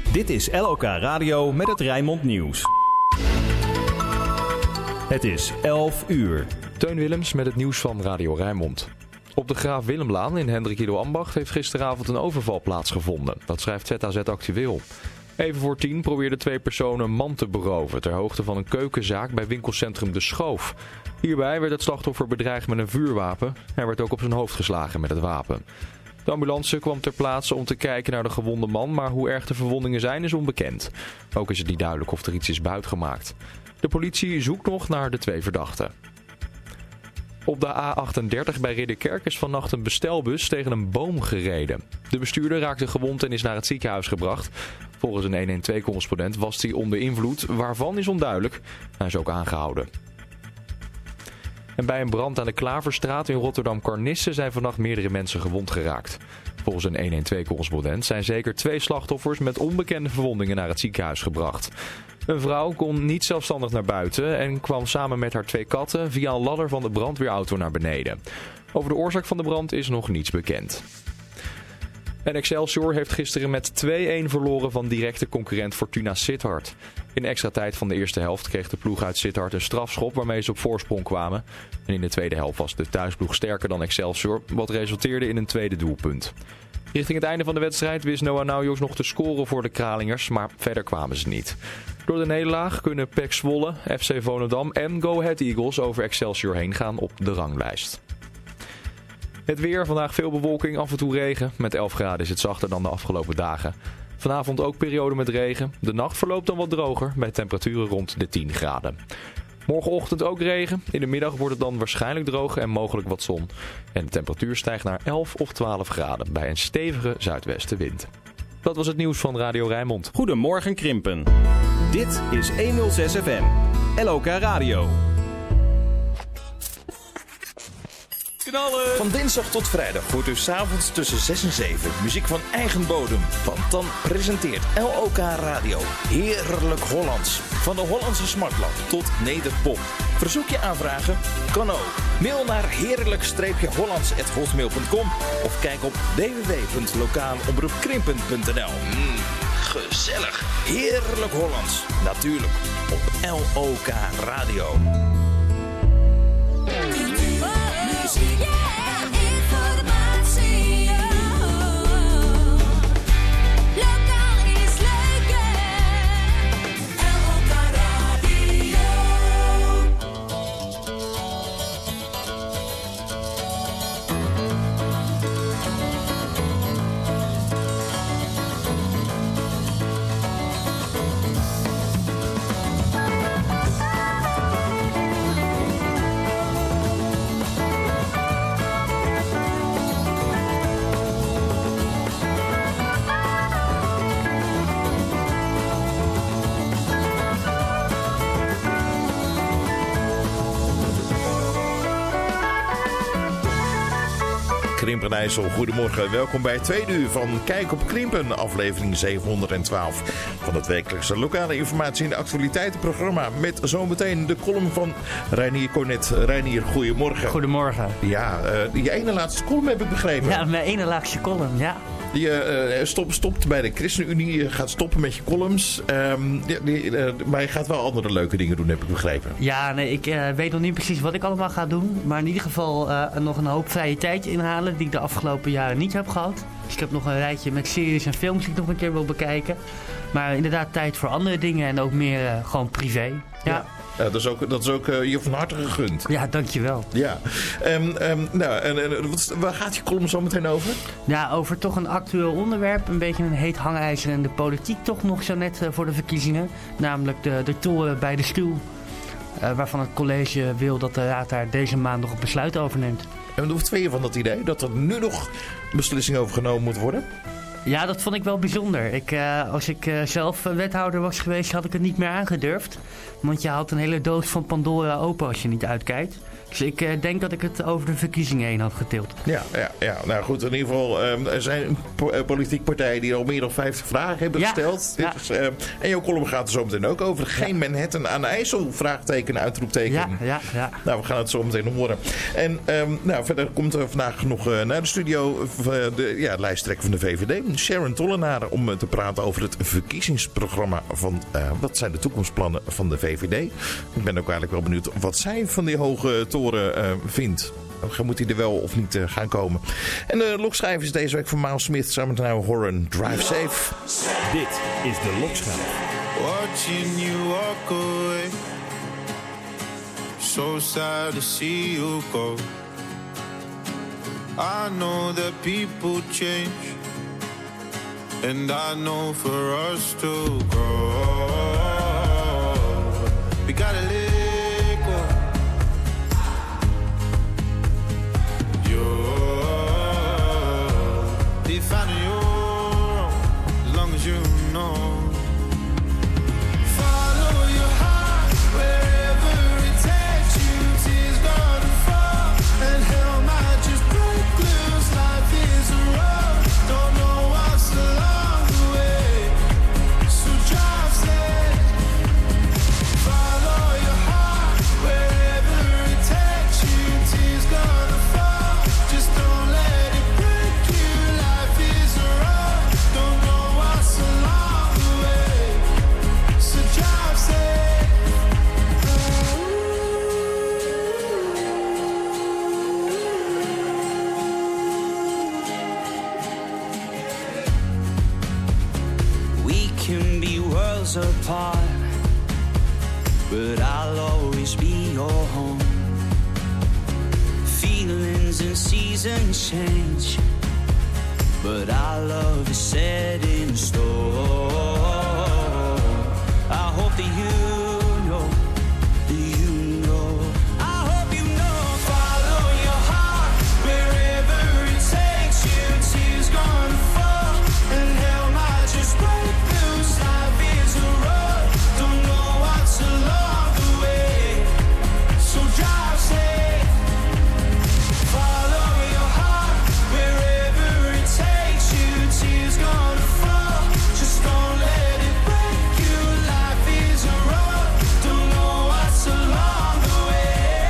Dit is LOK Radio met het Rijnmond Nieuws. Het is 11 uur. Teun Willems met het nieuws van Radio Rijnmond. Op de Graaf Willemlaan in Hendrik Ido Ambacht heeft gisteravond een overval plaatsgevonden. Dat schrijft ZAZ Actueel. Even voor 10 probeerden 2 personen een man te beroven ter hoogte van een keukenzaak bij winkelcentrum De Schoof. Hierbij werd het slachtoffer bedreigd met een vuurwapen. Hij werd ook op zijn hoofd geslagen met het wapen. De ambulance kwam ter plaatse om te kijken naar de gewonde man, maar hoe erg de verwondingen zijn is onbekend. Ook is het niet duidelijk of er iets is buitgemaakt. De politie zoekt nog naar de 2 verdachten. Op de A38 bij Ridderkerk is vannacht een bestelbus tegen een boom gereden. De bestuurder raakte gewond en is naar het ziekenhuis gebracht. Volgens een 112-correspondent was hij onder invloed, waarvan is onduidelijk. Hij is ook aangehouden. En bij een brand aan de Klaverstraat in Rotterdam-Karnisse zijn vannacht meerdere mensen gewond geraakt. Volgens een 112-correspondent zijn zeker 2 slachtoffers met onbekende verwondingen naar het ziekenhuis gebracht. Een vrouw kon niet zelfstandig naar buiten en kwam samen met haar 2 katten via een ladder van de brandweerauto naar beneden. Over de oorzaak van de brand is nog niets bekend. En Excelsior heeft gisteren met 2-1 verloren van directe concurrent Fortuna Sittard. In de extra tijd van de eerste helft kreeg de ploeg uit Sittard een strafschop waarmee ze op voorsprong kwamen. En in de tweede helft was de thuisploeg sterker dan Excelsior, wat resulteerde in een tweede doelpunt. Richting het einde van de wedstrijd wist Noah Naujoks nog te scoren voor de Kralingers, maar verder kwamen ze niet. Door de nederlaag kunnen PEC Zwolle, FC Volendam en Go Ahead Eagles over Excelsior heen gaan op de ranglijst. Het weer, vandaag veel bewolking, af en toe regen. Met 11 graden is het zachter dan de afgelopen dagen. Vanavond ook periode met regen. De nacht verloopt dan wat droger, bij temperaturen rond de 10 graden. Morgenochtend ook regen. In de middag wordt het dan waarschijnlijk droog en mogelijk wat zon. En de temperatuur stijgt naar 11 of 12 graden bij een stevige zuidwestenwind. Dat was het nieuws van Radio Rijnmond. Goedemorgen Krimpen. Dit is 106 FM. LOK Radio. Knallen. Van dinsdag tot vrijdag hoort u 's avonds tussen 6 en 7 muziek van eigen bodem. Want dan presenteert LOK Radio Heerlijk Hollands. Van de Hollandse smartlap tot nederpop. Verzoek je aanvragen? Kan ook. Mail naar heerlijk-hollands@hotmail.com of kijk op www.lokaalomroepkrimpen.nl. Gezellig. Heerlijk Hollands. Natuurlijk op LOK Radio. Krimpen IJssel, goedemorgen. Welkom bij het tweede uur van Kijk op Krimpen, aflevering 712 van het wekelijkse lokale informatie- en actualiteitenprogramma. Met zometeen de column van Reinier Cornet. Reinier, goedemorgen. Goedemorgen. Ja, je ene laatste column heb ik begrepen. Ja, mijn ene laatste column, ja. Je stopt bij de ChristenUnie, je gaat stoppen met je columns. Maar je gaat wel andere leuke dingen doen, heb ik begrepen. Ja, nee, ik weet nog niet precies wat ik allemaal ga doen. Maar in ieder geval nog een hoop vrije tijd inhalen die ik de afgelopen jaren niet heb gehad. Dus ik heb nog een rijtje met series en films die ik nog een keer wil bekijken. Maar inderdaad tijd voor andere dingen en ook meer gewoon privé. Ja. Dat is ook je van harte gegund. Ja, dankjewel. Ja. Waar gaat je column zo meteen over? Ja, over toch een actueel onderwerp. Een beetje een heet hangijzer in de politiek toch nog zo net voor de verkiezingen. Namelijk de toren bij de Stuw. Waarvan het college wil dat de raad daar deze maand nog een besluit over neemt. En wat vind je van dat idee? Dat er nu nog beslissing over genomen moet worden? Ja, dat vond ik wel bijzonder. Als ik zelf wethouder was geweest, had ik het niet meer aangedurfd. Want je haalt een hele doos van Pandora open als je niet uitkijkt. Dus ik denk dat ik het over de verkiezingen heen had getild. Ja. Nou goed, in ieder geval, er zijn politieke partijen die al meer dan 50 vragen hebben gesteld. Ja. Dus, en jouw column gaat er zo meteen ook over. Geen Manhattan aan de IJssel? Vraagteken, uitroepteken. Ja. Nou, we gaan het zo meteen horen. En verder komt er vandaag nog naar de studio de lijsttrekker van de VVD, Sharon Tollenaar, om te praten over het verkiezingsprogramma van wat zijn de toekomstplannen van de VVD. Ik ben ook eigenlijk wel benieuwd wat zij van die hoge toren vindt. Moet hij er wel of niet gaan komen? En de lokschijf is deze week van Miles Smith samen met Niall Horan. Drive Safe. Dit is de lokschijf. Watching you walk away, so sad to see you go. I know that people change, and I know for us to grow, we gotta let go. You're defining your own, as long as you know. Follow your heart wherever it takes you. Tears gonna fall, and hell might just break loose. Life is a road, don't know what's along the way, so drive safe. Follow your heart wherever it takes you. Tears gonna fall, just don't let it break you. Life is a road, don't know what's along the way, so drive safe. We can be worlds apart, but I'll always be your home. Feelings and seasons change, but our love is set in stone. I hope that you know, I hope you know. Follow your heart wherever it takes you. Tears gonna fall, and hell might just break loose. Life is a road, don't know what's along the way, so drive safe. Follow your heart wherever it takes you. Tears gonna fall, just don't let it break you. Life is a road, don't know what's along the way.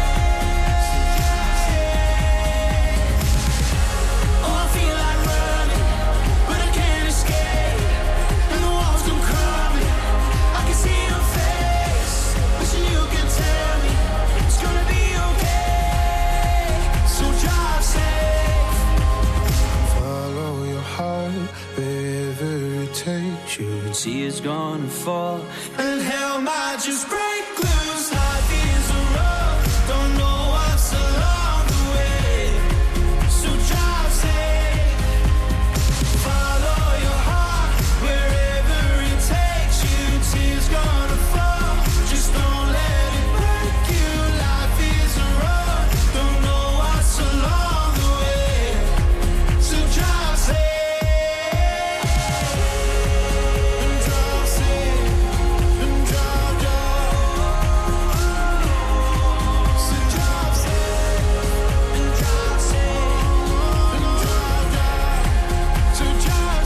Oh, I feel like running, but I can't escape, and the walls come crumbling. I can see your face, wishing you could tell me it's gonna be okay, so drive safe. Follow your heart wherever it takes you. Tears gonna fall, and hell might just break loose. Life is a road, don't know what's along the way, so drive safe. Follow your heart wherever it takes you. Tears gonna fall, just don't let it break you. Life is a road, don't know what's along the way, so drive safe. And drive safe, and drive down. So drive safe, and drive safe, and drive down. So drive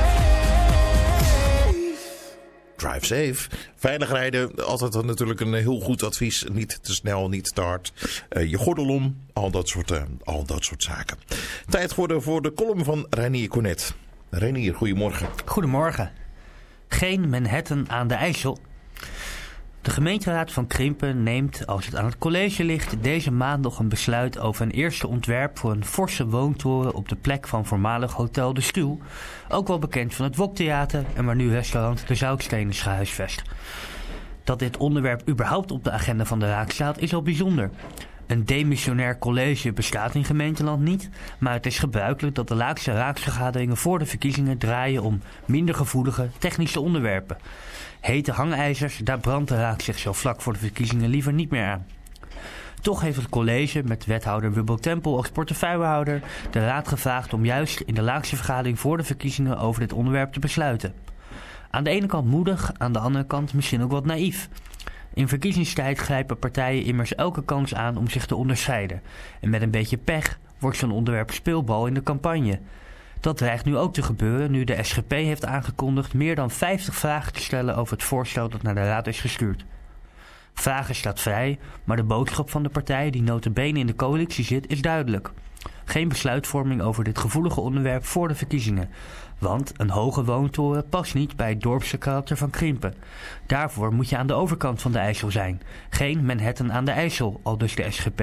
safe. Drive safe. Veilig rijden, altijd natuurlijk een heel goed advies. Niet te snel, niet te hard. Je gordel om, al dat soort zaken. Tijd geworden voor de column van Reinier Cornet. Reinier, goedemorgen. Goedemorgen. Geen Manhattan aan de IJssel. De gemeenteraad van Krimpen neemt, als het aan het college ligt, deze maand nog een besluit over een eerste ontwerp voor een forse woontoren op de plek van voormalig Hotel de Stuw, ook wel bekend van het Woktheater en waar nu restaurant De Zoutsteen is gehuisvest. Dat dit onderwerp überhaupt op de agenda van de raad staat is al bijzonder. Een demissionair college bestaat in gemeenteland niet, maar het is gebruikelijk dat de laatste raadsvergaderingen voor de verkiezingen draaien om minder gevoelige technische onderwerpen. Hete hangijzers, daar brandt de raad zich zo vlak voor de verkiezingen liever niet meer aan. Toch heeft het college, met wethouder Wubbel Tempel als portefeuillehouder, de raad gevraagd om juist in de laatste vergadering voor de verkiezingen over dit onderwerp te besluiten. Aan de ene kant moedig, aan de andere kant misschien ook wat naïef. In verkiezingstijd grijpen partijen immers elke kans aan om zich te onderscheiden. En met een beetje pech wordt zo'n onderwerp speelbal in de campagne. Dat dreigt nu ook te gebeuren nu de SGP heeft aangekondigd meer dan 50 vragen te stellen over het voorstel dat naar de Raad is gestuurd. Vragen staat vrij, maar de boodschap van de partij die nota bene in de coalitie zit is duidelijk. Geen besluitvorming over dit gevoelige onderwerp voor de verkiezingen. Want een hoge woontoren past niet bij het dorpse karakter van Krimpen. Daarvoor moet je aan de overkant van de IJssel zijn. Geen Manhattan aan de IJssel, aldus de SGP.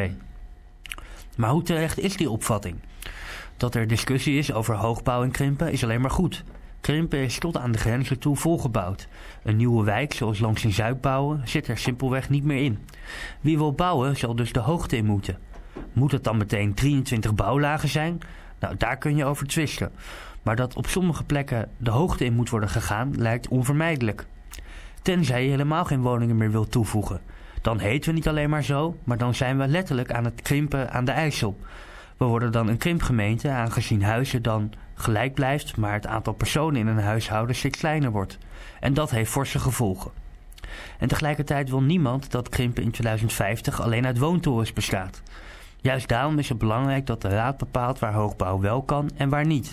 Maar hoe terecht is die opvatting? Dat er discussie is over hoogbouw in Krimpen is alleen maar goed. Krimpen is tot aan de grenzen toe volgebouwd. Een nieuwe wijk zoals langs in Zuid bouwen zit er simpelweg niet meer in. Wie wil bouwen zal dus de hoogte in moeten. Moet het dan meteen 23 bouwlagen zijn? Nou, daar kun je over twisten. Maar dat op sommige plekken de hoogte in moet worden gegaan lijkt onvermijdelijk. Tenzij je helemaal geen woningen meer wilt toevoegen. Dan heten we niet alleen maar zo, maar dan zijn we letterlijk aan het krimpen aan de IJssel. We worden dan een krimpgemeente aangezien huizen dan gelijk blijft, maar het aantal personen in een huishouden steeds kleiner wordt. En dat heeft forse gevolgen. En tegelijkertijd wil niemand dat Krimpen in 2050 alleen uit woontorens bestaat. Juist daarom is het belangrijk dat de Raad bepaalt waar hoogbouw wel kan en waar niet.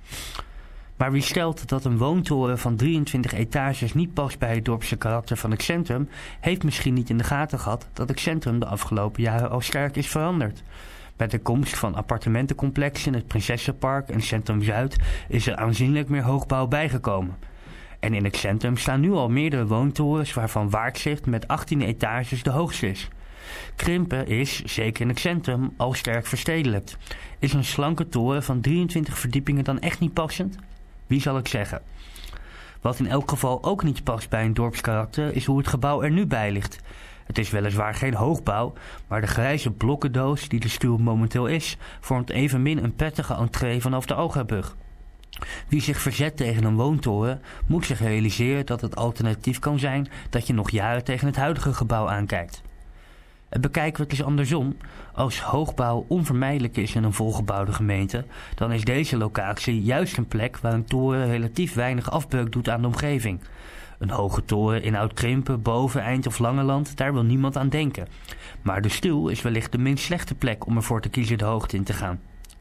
Maar wie stelt dat een woontoren van 23 etages niet past bij het dorpse karakter van het centrum, heeft misschien niet in de gaten gehad dat het centrum de afgelopen jaren al sterk is veranderd. Met de komst van appartementencomplexen in het Prinsessenpark en Centrum Zuid is er aanzienlijk meer hoogbouw bijgekomen. En in het centrum staan nu al meerdere woontorens waarvan Waardzicht met 18 etages de hoogste is. Krimpen is, zeker in het centrum, al sterk verstedelijkt. Is een slanke toren van 23 verdiepingen dan echt niet passend? Wie zal ik zeggen? Wat in elk geval ook niet past bij een dorpskarakter is hoe het gebouw er nu bij ligt. Het is weliswaar geen hoogbouw, maar de grijze blokkendoos die de stuw momenteel is, vormt evenmin een prettige entree vanaf de Ogabrug. Wie zich verzet tegen een woontoren, moet zich realiseren dat het alternatief kan zijn dat je nog jaren tegen het huidige gebouw aankijkt. En bekijken we het eens andersom. Als hoogbouw onvermijdelijk is in een volgebouwde gemeente, dan is deze locatie juist een plek waar een toren relatief weinig afbreuk doet aan de omgeving. Een hoge toren in Oud-Krimpen, Boven, Eind of Langeland, daar wil niemand aan denken. Maar de Stuw is wellicht de minst slechte plek om ervoor te kiezen de hoogte in te gaan.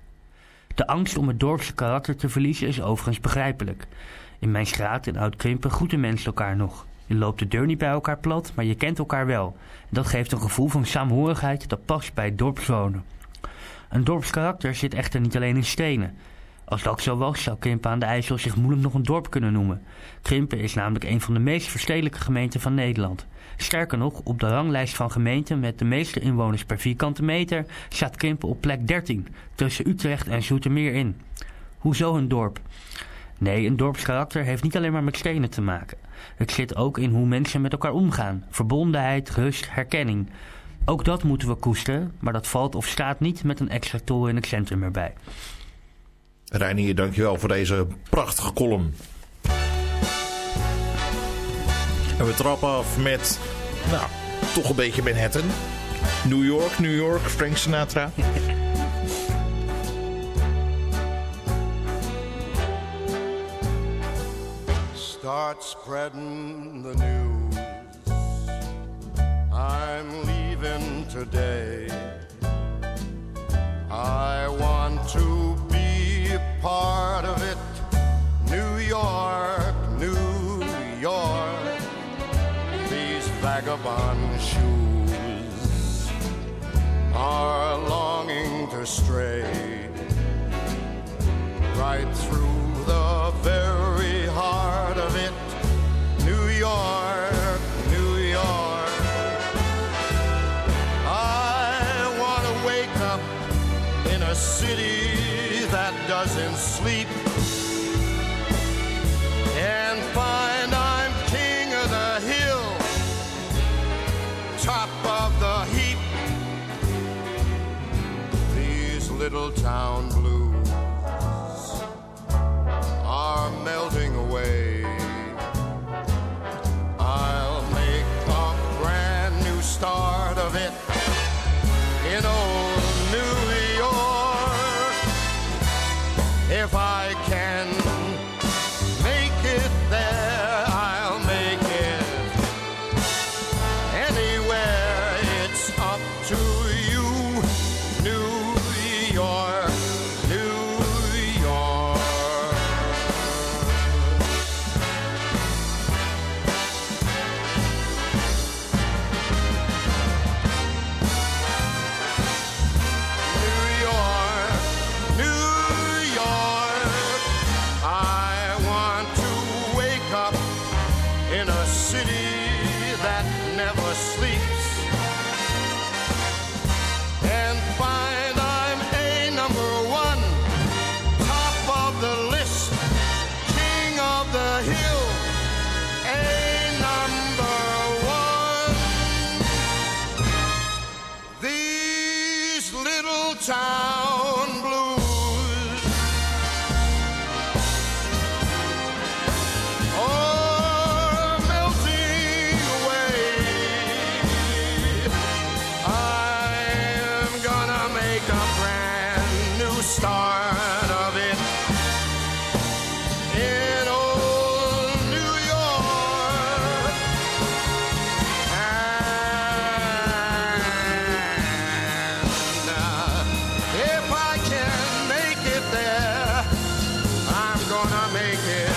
De angst om het dorpse karakter te verliezen is overigens begrijpelijk. In mijn straat in Oud-Krimpen groeten mensen elkaar nog. Je loopt de deur niet bij elkaar plat, maar je kent elkaar wel. Dat geeft een gevoel van saamhorigheid dat past bij het dorpswonen. Een dorpskarakter zit echter niet alleen in stenen. Als dat zo was, zou Krimpen aan de IJssel zich moeilijk nog een dorp kunnen noemen. Krimpen is namelijk een van de meest verstedelijke gemeenten van Nederland. Sterker nog, op de ranglijst van gemeenten met de meeste inwoners per vierkante meter staat Krimpen op plek 13, tussen Utrecht en Zoetermeer in. Hoezo een dorp? Nee, een dorpskarakter heeft niet alleen maar met stenen te maken. Het zit ook in hoe mensen met elkaar omgaan. Verbondenheid, rust, herkenning. Ook dat moeten we koesteren, maar dat valt of staat niet met een extra toren in het centrum erbij. Reinier, dankjewel voor deze prachtige column. En we trappen af met, nou, toch een beetje Manhattan. New York, Frank Sinatra. Start spreading the news. I'm leaving today. I want to be a part of it. New York, New York. These vagabond shoes are longing to stray right through the very heart of it. New York, New York. I want to wake up in a city that doesn't sleep and find I'm king of the hill, top of the heap. These little town blues are melting away. I'll make a brand new start of it in old New York. If I can make it there, I'll make it gonna make it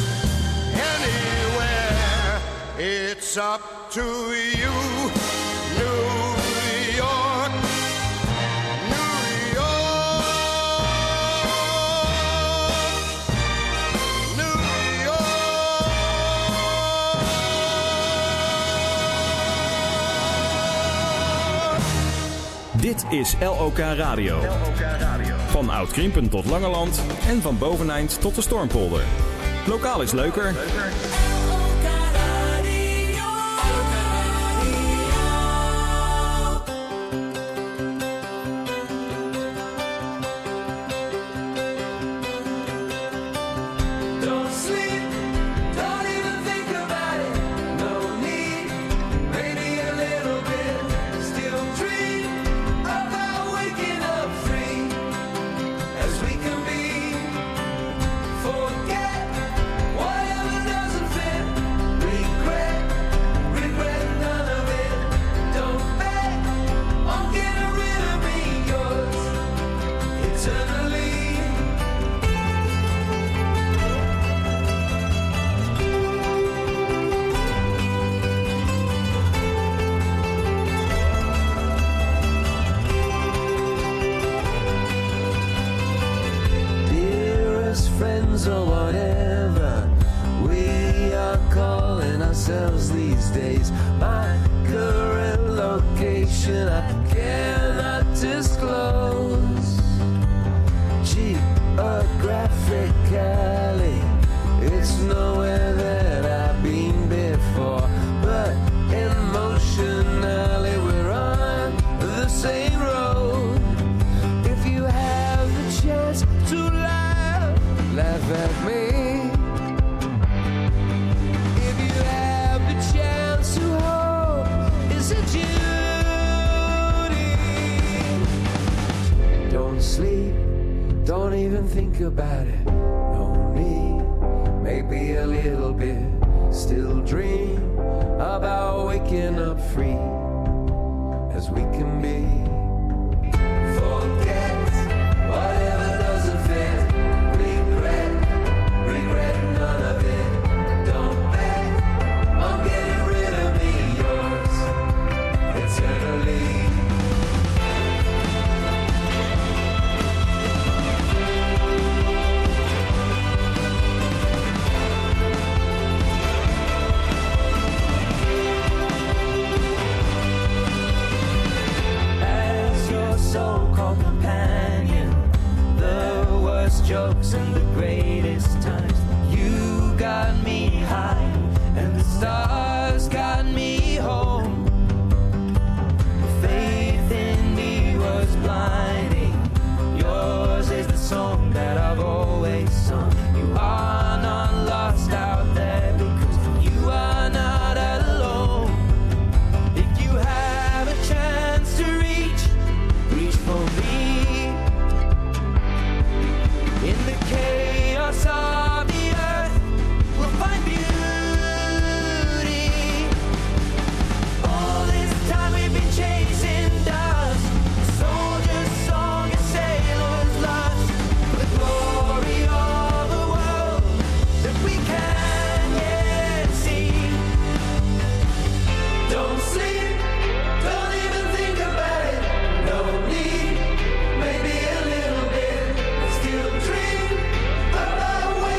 anywhere. It's up to you, New York, New York, New York. Dit is LOK Radio. Van Oud-Krimpen tot Langeland en van Boveneind tot de Stormpolder. Lokaal is leuker. Don't sleep, don't even think about it. No need, maybe a little bit. Still dream about waking up free as we can be. Forget whatever doesn't fit. Regret, regret none of it. Don't bet on getting rid of me, yours eternally. Dearest friends or whatever we are calling ourselves these days, my current location I cannot disclose. Geographically, it's nowhere that I've been before, but emotionally we're on the same road. If you have the chance to laugh, laugh at me. If you have the chance to hope, it's a duty. Don't sleep, don't even think about it. No need, maybe a little bit. Still dream about waking up free as we can be. Forget whatever doesn't fit. Regret, regret none of it. Don't bet on getting rid of me, yours eternally. As your so-called companion, the worst jokes and the greatest times. You got me high, and the stars got me home. Faith in me was blinding. Yours is the song that I've always sung. You are not lost out there because you are not alone. If you have a chance to reach, reach for me. In the chaos of the earth, we'll find beauty. All this time we've been chasing dust, soldier's song and sailor's lust, for the glory of the world that we can yet see. Don't sleep, don't even think about it. No need, maybe a little bit. Still dream about waking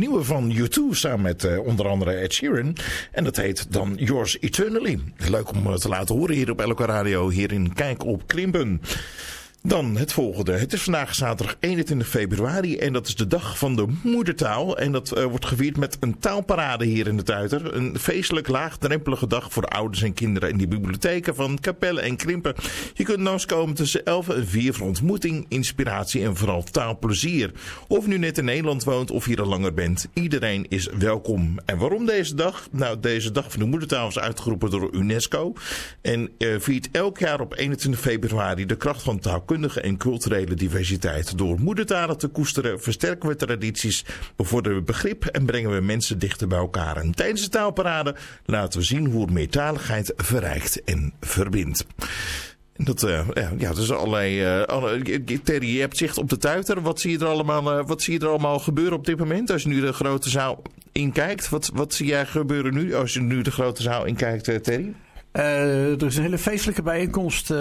nieuwe van U2 samen met onder andere Ed Sheeran. En dat heet dan Yours Eternally. Leuk om te laten horen hier op LOK Radio, hier in Kijk op Krimpen. Dan het volgende. Het is vandaag zaterdag 21 februari en dat is de dag van de moedertaal. En dat wordt gevierd met een taalparade hier in de Tuiter. Een feestelijk laagdrempelige dag voor ouders en kinderen in de bibliotheken van Capelle en Krimpen. Je kunt langskomen tussen 11 en 4 voor ontmoeting, inspiratie en vooral taalplezier. Of je nu net in Nederland woont of hier al langer bent, iedereen is welkom. En waarom deze dag? Nou, deze dag van de moedertaal is uitgeroepen door UNESCO. En viert elk jaar op 21 februari de kracht van taalkundige en culturele diversiteit. Door moedertalen te koesteren versterken we tradities, bevorderen we begrip en brengen we mensen dichter bij elkaar. En tijdens de taalparade laten we zien hoe meertaligheid verrijkt en verbindt. Dat is allerlei. Terry, je hebt zicht op de Tuiter. Wat zie je er allemaal gebeuren op dit moment? Als je nu de grote zaal inkijkt, wat zie jij gebeuren nu? Als je nu de grote zaal inkijkt, Terry? Er is een hele feestelijke bijeenkomst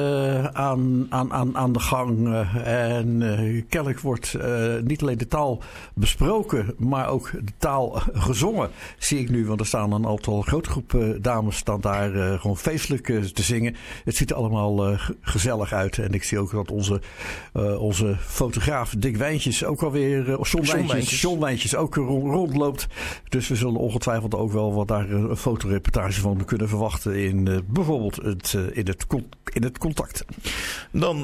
aan de gang. Kennelijk wordt niet alleen de taal besproken, maar ook de taal gezongen. Zie ik nu, want er staan een aantal grote groepen dames staan daar gewoon feestelijk te zingen. Het ziet er allemaal gezellig uit. En ik zie ook dat onze fotograaf Dick Wijntjes ook alweer, John Wijntjes ook rondloopt. Dus we zullen ongetwijfeld ook wel wat daar een fotoreportage van kunnen verwachten in bijvoorbeeld in het contact. Dan,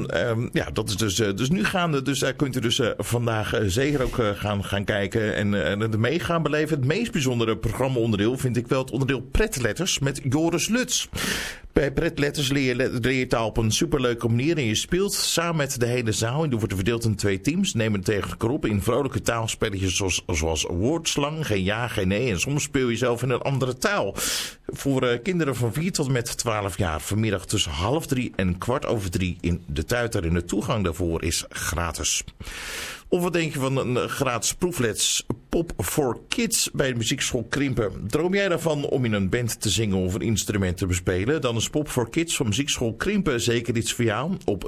dat is dus nu gaande. Dus daar kunt u dus vandaag zeker ook gaan kijken en er mee gaan beleven. Het meest bijzondere programma-onderdeel vind ik wel het onderdeel Pretletters met Joris Luts. Bij Pretletters leer je taal op een superleuke manier en je speelt samen met de hele zaal. En je wordt verdeeld in 2 teams. Neem het tegen elkaar op in vrolijke taalspelletjes zoals woordslang, geen ja, geen nee. En soms speel je zelf in een andere taal. Voor kinderen van 4 tot en met 12 jaar. Vanmiddag tussen 2:30 en 2:15 in de Tuiter. En de toegang daarvoor is gratis. Of wat denk je van een gratis proefles Pop for Kids bij de muziekschool Krimpen? Droom jij daarvan om in een band te zingen of een instrument te bespelen? Dan is Pop for Kids van muziekschool Krimpen zeker iets voor jou. Op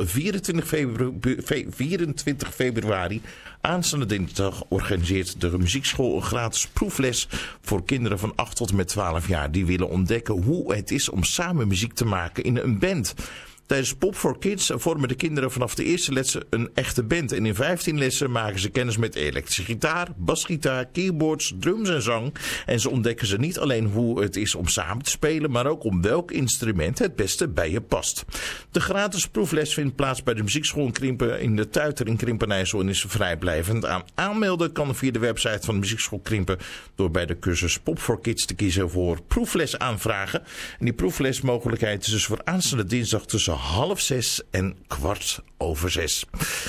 24 februari, aanstaande dinsdag, organiseert de muziekschool een gratis proefles voor kinderen van 8 tot en met 12 jaar. Die willen ontdekken hoe het is om samen muziek te maken in een band. Tijdens Pop for Kids vormen de kinderen vanaf de eerste lessen een echte band. En in 15 lessen maken ze kennis met elektrische gitaar, basgitaar, keyboards, drums en zang. En ze ontdekken ze niet alleen hoe het is om samen te spelen, maar ook om welk instrument het beste bij je past. De gratis proefles vindt plaats bij de muziekschool in Krimpen in de Tuiter in Krimpen-IJssel en is vrijblijvend. Aanmelden kan via de website van de muziekschool Krimpen door bij de cursus Pop for Kids te kiezen voor proefles aanvragen. En die proeflesmogelijkheid is dus voor aanstaande dinsdag tussen 5:30 en 6:15.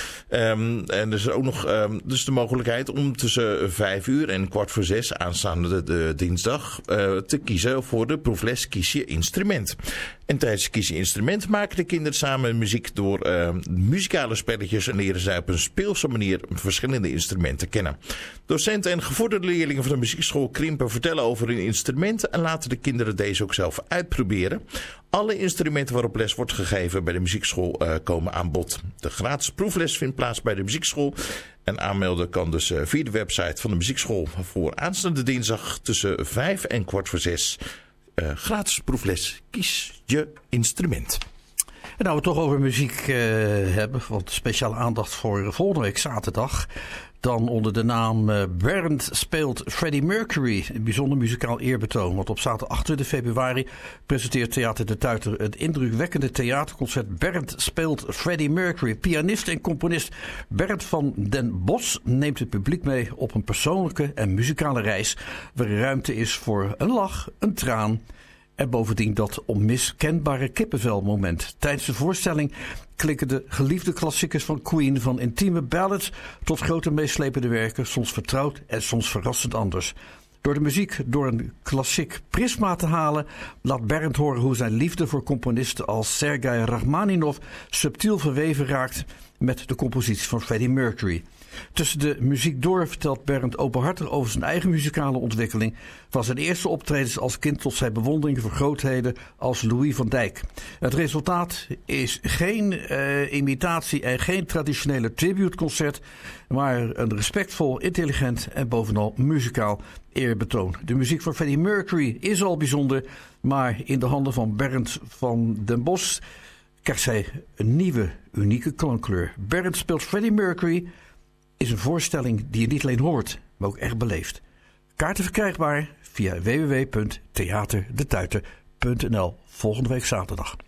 En er is ook nog dus de mogelijkheid om tussen 5:00 en 5:15 aanstaande de dinsdag te kiezen voor de proefles Kies je instrument. En tijdens Kies je instrument maken de kinderen samen muziek door muzikale spelletjes en leren zij op een speelse manier verschillende instrumenten kennen. Docenten en gevorderde leerlingen van de muziekschool Krimpen vertellen over hun instrumenten en laten de kinderen deze ook zelf uitproberen. Alle instrumenten waarop les wordt gegeven bij de muziekschool komen aan bod. De gratis proefles vindt plaats bij de muziekschool. En aanmelden kan dus via de website van de muziekschool voor aanstaande dinsdag tussen 5 en 5:15. Gratis proefles. Kies je instrument. En nou we het toch over muziek hebben, want speciale aandacht voor volgende week zaterdag. Dan onder de naam Bernd speelt Freddie Mercury. Een bijzonder muzikaal eerbetoon. Want op zaterdag 28 februari presenteert Theater de Tuiter het indrukwekkende theaterconcert Bernd speelt Freddie Mercury. Pianist en componist Bernd van den Bos neemt het publiek mee op een persoonlijke en muzikale reis. Waar er ruimte is voor een lach, een traan. En bovendien dat onmiskenbare kippenvelmoment. Tijdens de voorstelling klinken de geliefde klassiekers van Queen, van intieme ballads tot grote meeslepende werken, soms vertrouwd en soms verrassend anders. Door de muziek door een klassiek prisma te halen, laat Bernd horen hoe zijn liefde voor componisten als Sergei Rachmaninov subtiel verweven raakt met de compositie van Freddie Mercury. Tussen de muziek door vertelt Bernd openhartig over zijn eigen muzikale ontwikkeling, van zijn eerste optredens als kind tot zijn bewondering voor grootheden als Louis van Dijk. Het resultaat is geen imitatie en geen traditionele tributeconcert, maar een respectvol, intelligent en bovenal muzikaal eerbetoon. De muziek van Freddie Mercury is al bijzonder, maar in de handen van Bernd van den Bos krijgt zij een nieuwe, unieke klankkleur. Bernd speelt Freddie Mercury is een voorstelling die je niet alleen hoort, maar ook echt beleeft. Kaarten verkrijgbaar via www.theaterdetuiter.nl volgende week zaterdag.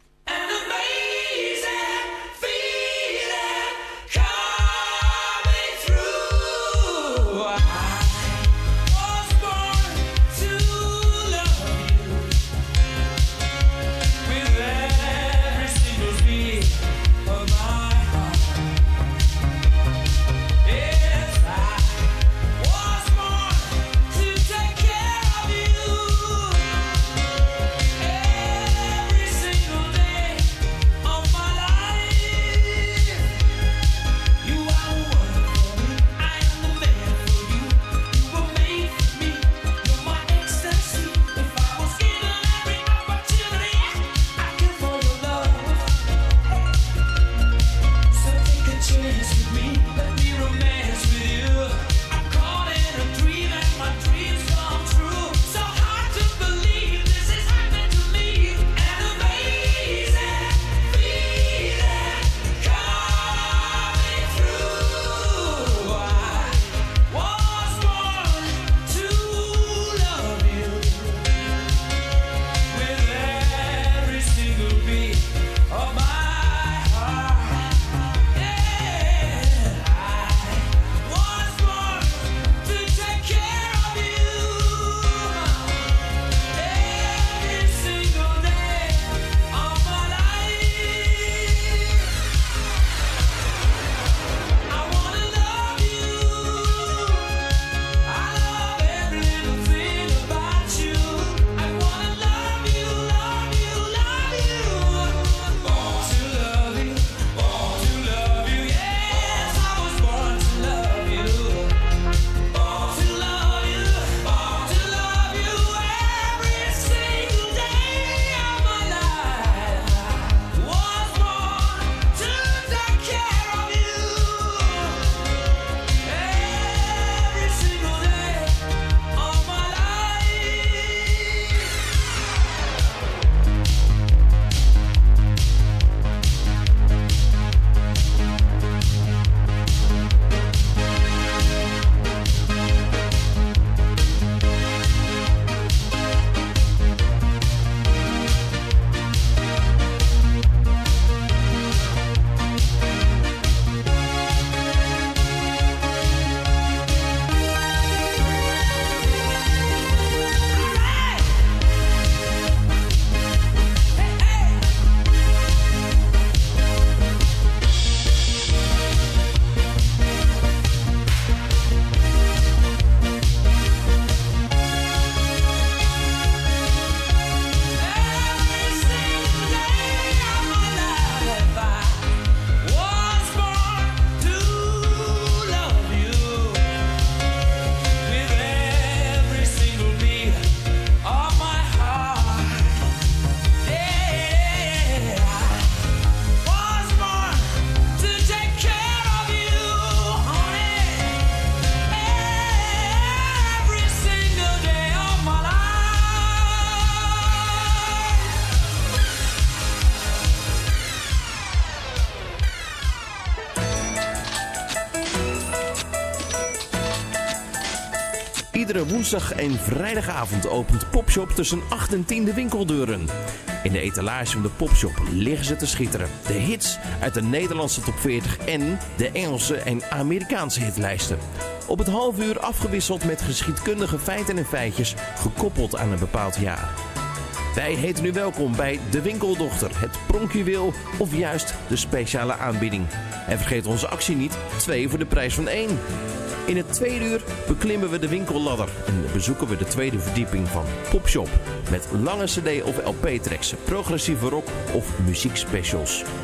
Iedere woensdag en vrijdagavond opent Popshop tussen 8 en 10 de winkeldeuren. In de etalage van de Popshop liggen ze te schitteren. De hits uit de Nederlandse top 40 en de Engelse en Amerikaanse hitlijsten. Op het half uur afgewisseld met geschiedkundige feiten en feitjes gekoppeld aan een bepaald jaar. Wij heten u welkom bij De Winkeldochter, het pronkjuweel of juist de speciale aanbieding. En vergeet onze actie niet, 2 voor de prijs van 1. In het tweede uur beklimmen we de winkelladder en bezoeken we de tweede verdieping van Popshop. Met lange cd- of LP-tracks, progressieve rock of muziekspecials.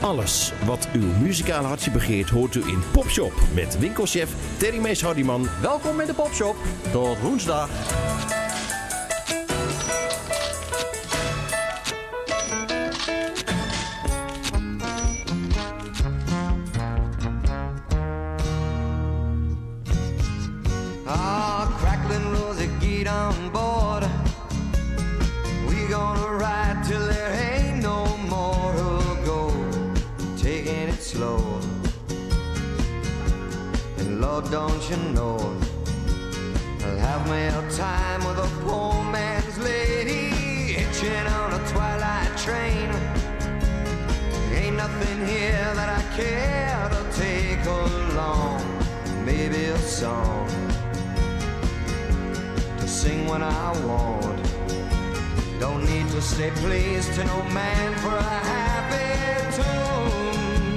Alles wat uw muzikale hartje begeert hoort u in Popshop met winkelchef Terry Mees Hardiman. Welkom in de Popshop. Tot woensdag. Crackling Rosie, get on board. We gonna ride till there ain't no more to go. Taking it slow. And Lord, don't you know, I'll have me a time with a poor man's lady, hitching on a twilight train. Ain't nothing here that I care to take along. Maybe a song to sing when I want. Don't need to say please to no man for a happy tune.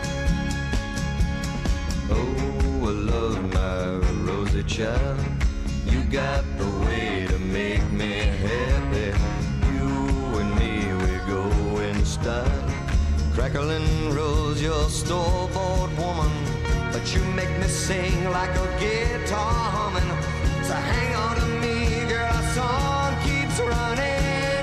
Oh, I love my Rosie child. You got the way to make me happy. You and me, we go in style. Crackling Rose, your store-bought woman, but you make me sing like a guitar humming. So hang on to me, girl, our song keeps running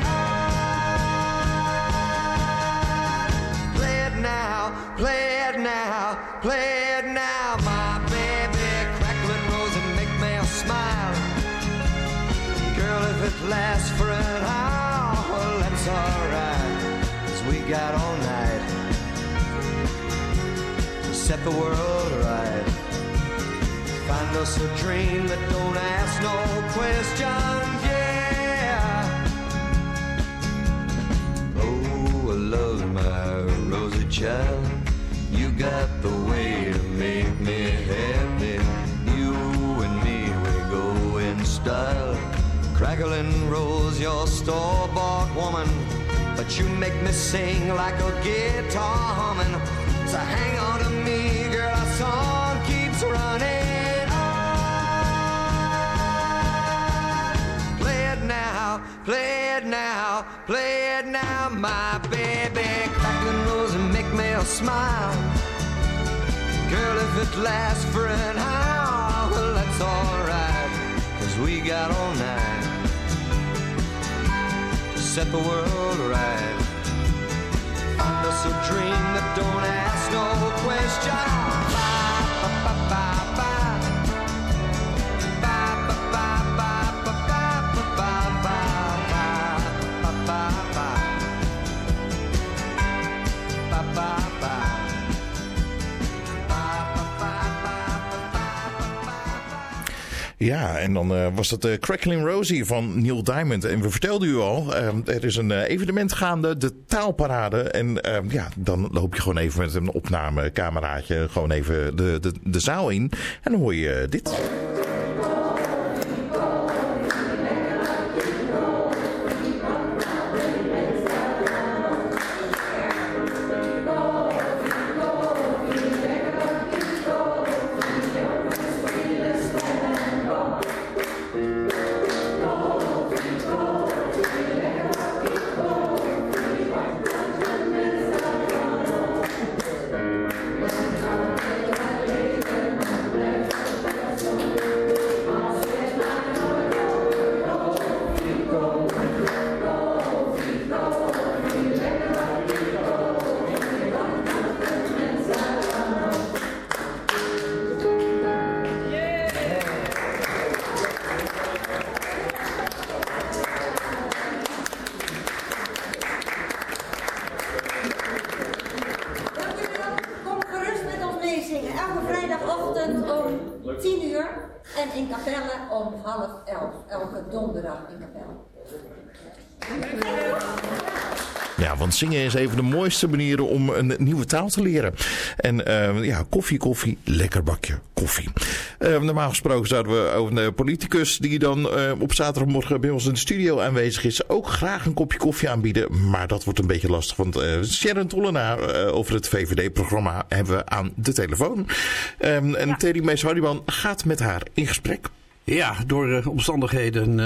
on. Play it now, play it now, play it now, my baby. Crackling Rose and make me smile. Girl, if it lasts for an hour, well, that's alright, 'cause we got all night to set the world right. Find us a dream that don't ask no questions, yeah. Oh, I love my Rosie child. You got the way to make me happy. You and me, we go in style. Crackling Rose, your store-bought woman, but you make me sing like a guitar humming. So hang on to me, girl, our song keeps running on. Play it now, play it now, play it now, my baby. Crackling Rose and make me smile. Girl, if it lasts for an hour, well, that's alright, 'cause we got all night to set the world right. Find us a dream that don't ask no question. Ja, en dan was dat Crackling Rosie van Neil Diamond. En we vertelden u al, er is een evenement gaande, de Taalparade. En ja, dan loop je gewoon even met een opnamecameraatje gewoon even de zaal in. En dan hoor je dit. En in Capelle om 10:30. Elke donderdag in Capelle. Ja, want zingen is even de mooiste manieren om een nieuwe taal te leren. En ja, koffie, lekker bakje koffie. Normaal gesproken zouden we over een politicus die dan op zaterdagmorgen bij ons in de studio aanwezig is ook graag een kopje koffie aanbieden. Maar dat wordt een beetje lastig, want Sharon Tollenaar over het VVD-programma hebben we aan de telefoon. En Terry Mees Hardiman gaat met haar in gesprek. Ja, door omstandigheden,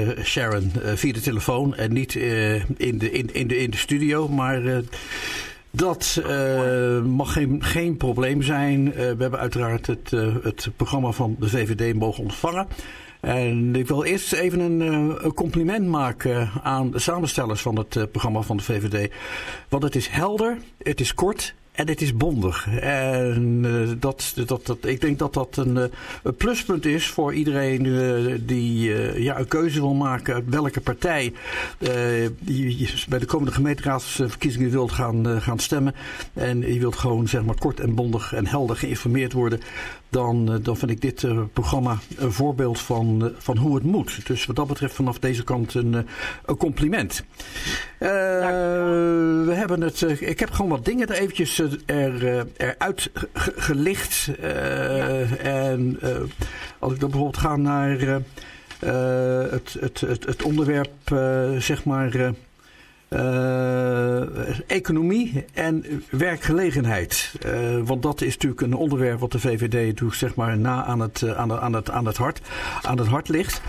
Sharon, via de telefoon en niet in de studio. Maar Dat mag geen probleem zijn. We hebben uiteraard het programma van de VVD mogen ontvangen. En ik wil eerst even een compliment maken aan de samenstellers van het programma van de VVD. Want het is helder, het is kort en het is bondig. En ik denk dat dat een pluspunt is voor iedereen die een keuze wil maken uit welke partij die bij de komende gemeenteraadsverkiezingen wilt gaan stemmen. En je wilt gewoon zeg maar kort en bondig en helder geïnformeerd worden. Dan vind ik dit programma een voorbeeld van hoe het moet. Dus wat dat betreft vanaf deze kant een compliment. We hebben ik heb gewoon wat dingen er eventjes eruit gelicht. En als ik dan bijvoorbeeld ga naar het onderwerp zeg maar economie en werkgelegenheid. Want dat is natuurlijk een onderwerp wat de VVD doet, zeg maar, na aan het hart ligt.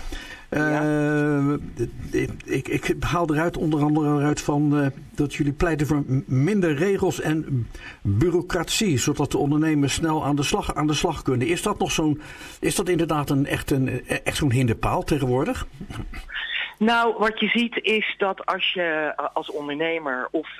Ik haal eruit onder andere uit van dat jullie pleiten voor minder regels en bureaucratie, zodat de ondernemers snel aan de slag kunnen. Is dat inderdaad echt zo'n hinderpaal tegenwoordig? Nou, wat je ziet is dat als je als ondernemer of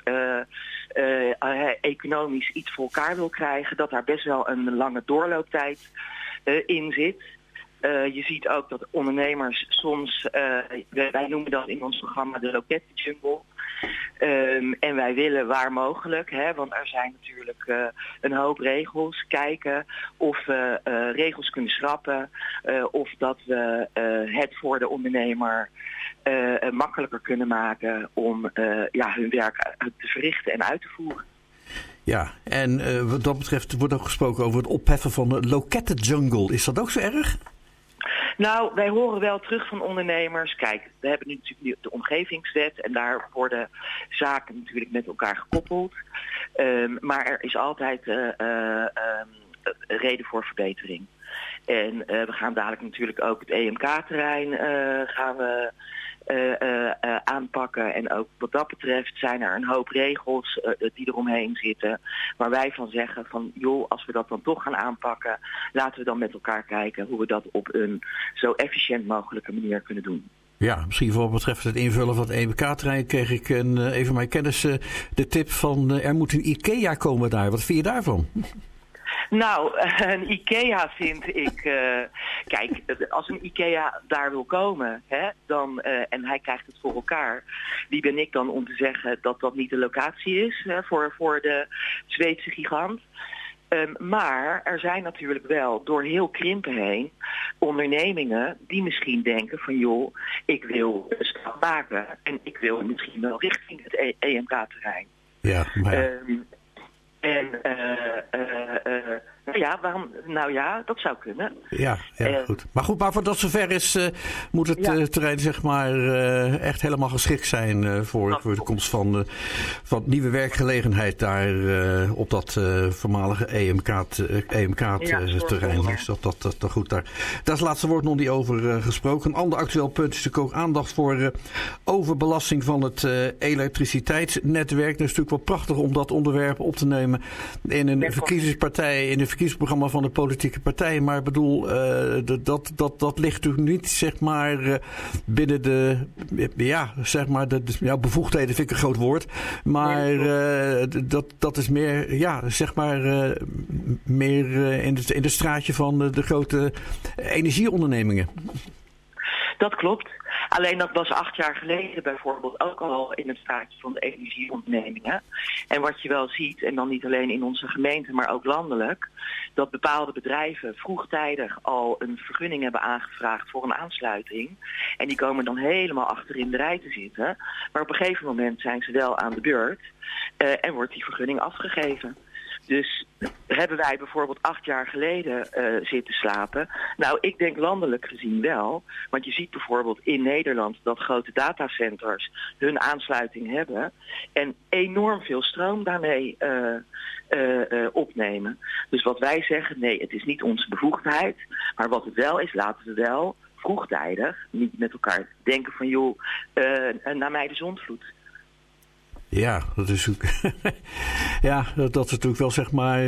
economisch iets voor elkaar wil krijgen, dat daar best wel een lange doorlooptijd in zit. Je ziet ook dat ondernemers soms, wij noemen dat in ons programma de lokettenjungle. En wij willen waar mogelijk, want er zijn natuurlijk een hoop regels, kijken of we regels kunnen schrappen, of dat we het voor de ondernemer makkelijker kunnen maken om hun werk te verrichten en uit te voeren. Ja, en wat dat betreft wordt ook gesproken over het opheffen van de lokettenjungle. Is dat ook zo erg? Nou, wij horen wel terug van ondernemers. Kijk, we hebben nu natuurlijk de omgevingswet en daar worden zaken natuurlijk met elkaar gekoppeld. Maar er is altijd reden voor verbetering. En we gaan dadelijk natuurlijk ook het EMK-terrein gaan we aanpakken. En ook wat dat betreft zijn er een hoop regels die eromheen zitten. Waar wij van zeggen van joh, als we dat dan toch gaan aanpakken, laten we dan met elkaar kijken hoe we dat op een zo efficiënt mogelijke manier kunnen doen. Ja, misschien voor wat betreft het invullen van het EMK-terrein kreeg ik een van mijn kennissen de tip van er moet een IKEA komen daar. Wat vind je daarvan? Nou, een IKEA vind ik... kijk, als een IKEA daar wil komen, dan, en hij krijgt het voor elkaar, wie ben ik dan om te zeggen dat dat niet de locatie is voor de Zweedse gigant? Maar er zijn natuurlijk wel door heel Krimpen heen ondernemingen die misschien denken van joh, ik wil een stap maken en ik wil misschien wel richting het EMK-terrein. Ja, maar ja. Dat zou kunnen. Ja, goed. Maar goed, maar voordat het zover is, moet het terrein zeg maar echt helemaal geschikt zijn voor de komst van nieuwe werkgelegenheid daar op dat voormalige EMK-terrein. Dus dat goed daar. Daar is het laatste woord nog niet over gesproken. Een ander actueel punt is natuurlijk ook aandacht voor overbelasting van het elektriciteitsnetwerk. Het is natuurlijk wel prachtig om dat onderwerp op te nemen in een verkiezingspartij, in een verkiezingsprogramma van de politieke partijen. Maar ik bedoel, dat ligt natuurlijk niet zeg maar binnen de bevoegdheden, vind ik een groot woord. Maar dat is meer, zeg maar, meer in de straatje van de grote energieondernemingen. Dat klopt. Alleen dat was 8 jaar geleden bijvoorbeeld ook al in het straatje van de energieondernemingen. En wat je wel ziet, en dan niet alleen in onze gemeente, maar ook landelijk, dat bepaalde bedrijven vroegtijdig al een vergunning hebben aangevraagd voor een aansluiting. En die komen dan helemaal achter in de rij te zitten. Maar op een gegeven moment zijn ze wel aan de beurt en wordt die vergunning afgegeven. Dus hebben wij bijvoorbeeld 8 jaar geleden zitten slapen? Nou, ik denk landelijk gezien wel. Want je ziet bijvoorbeeld in Nederland dat grote datacenters hun aansluiting hebben. En enorm veel stroom daarmee opnemen. Dus wat wij zeggen, nee, het is niet onze bevoegdheid. Maar wat het wel is, laten we wel vroegtijdig niet met elkaar denken van joh, naar mij de zondvloed. Ja, dat is dat is natuurlijk wel zeg maar...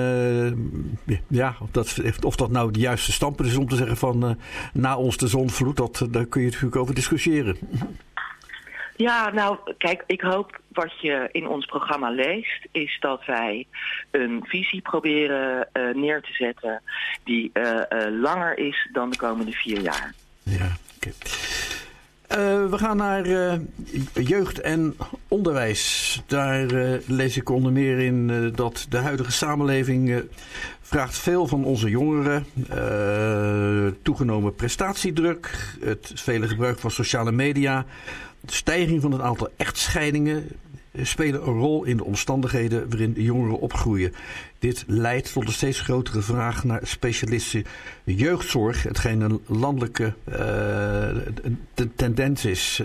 of dat nou de juiste standpunt is om te zeggen van... na ons de zondvloed, daar kun je natuurlijk over discussiëren. Ja, nou, kijk, ik hoop wat je in ons programma leest... is dat wij een visie proberen neer te zetten... die langer is dan de komende 4 jaar. Ja, oké. We gaan naar jeugd en onderwijs. Daar lees ik onder meer in dat de huidige samenleving vraagt veel van onze jongeren. Toegenomen prestatiedruk, het vele gebruik van sociale media, de stijging van het aantal echtscheidingen spelen een rol in de omstandigheden waarin jongeren opgroeien. Dit leidt tot een steeds grotere vraag naar specialistische jeugdzorg, hetgeen een landelijke tendens is.